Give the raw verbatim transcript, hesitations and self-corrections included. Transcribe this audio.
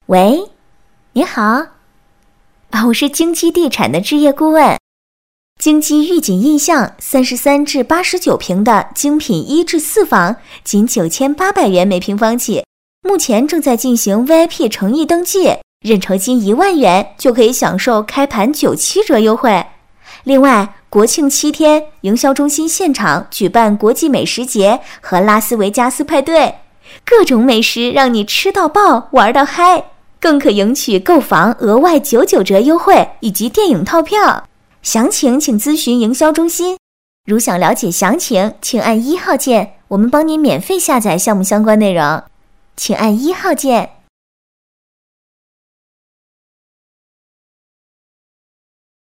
喂，您好，啊，我是京基地产的置业顾问。京基御景印象三十三至八十九平的精品一至四房，仅九千八百元每平方起，目前正在进行 V I P 诚意登记，认筹金一万元就可以享受开盘九七折优惠。另外，国庆七天，营销中心现场举办国际美食节和拉斯维加斯派对，各种美食让你吃到爆，玩到嗨，更可赢取购房额外九九折优惠以及电影套票。详情请咨询营销中心。如想了解详情，请按一号键，我们帮您免费下载项目相关内容，请按一号键。